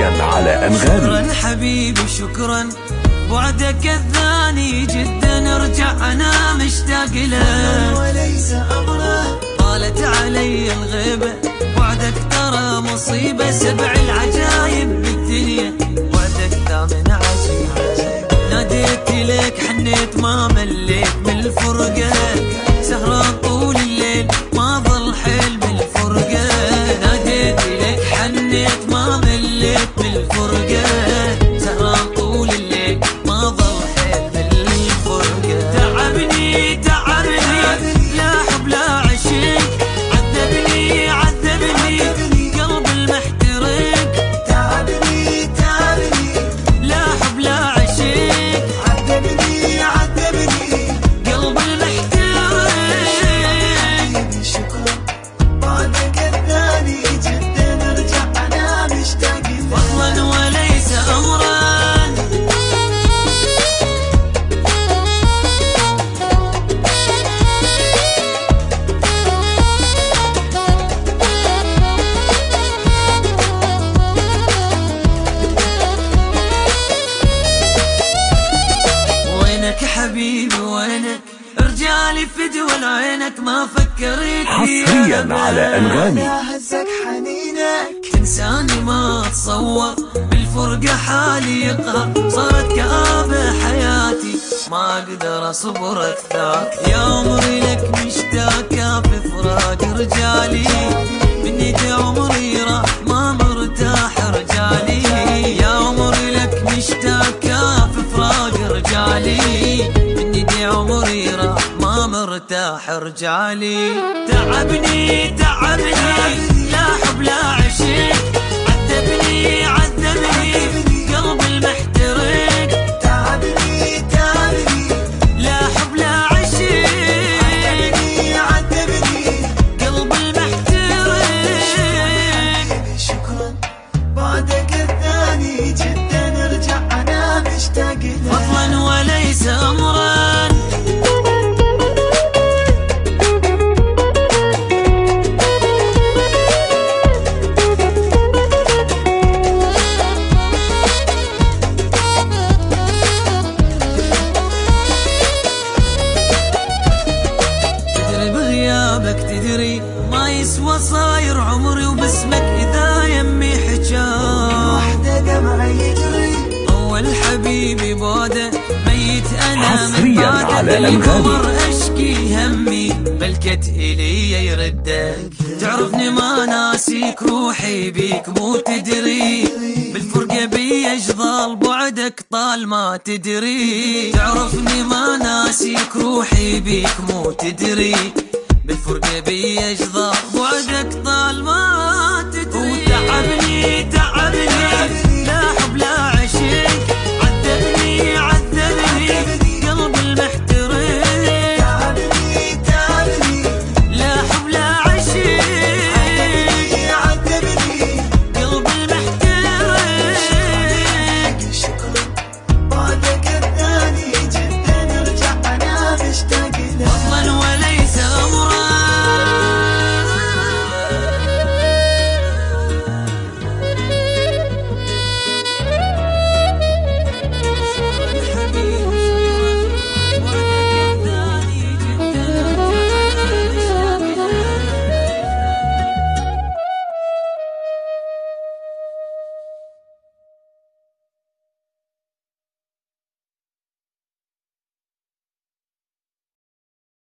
حصريا على أنغامي. شكرا حبيبي شكرا، بعدك الثاني جدا ارجع انا مشتاق له وليس امره. طالت علي الغيبة بعدك ترى مصيبة، سبع العجايب بالدنيا بعدك ثامن عجيبة. ناديت لك حنيت ما مليت من الفرقة، سهران طول الليل ما ظل حيل من الفرقة. ناديت لك حنيت ما مليت من الفرقة، سهران طول الليل ما ظل حيل من الفرقة. تعبني لا حب لا عشق، عذبني قلب المحترق. تعبني لا حب لا عشق، عذبني قلب المحترق. شكرا، بعدك الثاني جدا ارجع انا مشتاق له فضلا وليس امرا. وينك حبيبي وينك، رجالي في دول عينك ما فكرت حصريا على أنغامي. لا هزك حنينك، تنساني ما اتصور بالفرقة حالي يقهر، صارت كآبة حياتي ما اقدر اصبر اكثر. يا عمري لك مشتاقة في فراق رجالي، مني عمري راح ما مرتاح رجالي. يا عمري لك مشتاقة في فراق رجالي، مني عمري راح ما مرتاح رجالي. تعبني لا حب لا عشق، عذبني قلب المحترق. تعبني لا حب لا عشق، عذبني قلب المحترق. شكرا، بعدك الثاني جدا ارجع انا مشتاق له فضلا وليس امرا. تدري ما يسوى صاير عمري وباسمك إذا يمي حجاب. وحدة دمعي يجري، أول حبيبي بعده ميت أنا حصرياً من بعده. على اللي أنغامي. بمر أشكي همي بلكت إلي يردك. تعرفني ما ناسيك روحي بيك مو تدري، بالفرقة بي أجضال بعدك طال ما تدري. تعرفني ما ناسيك روحي بيك مو تدري، بالفرقة بي أجضال بعدك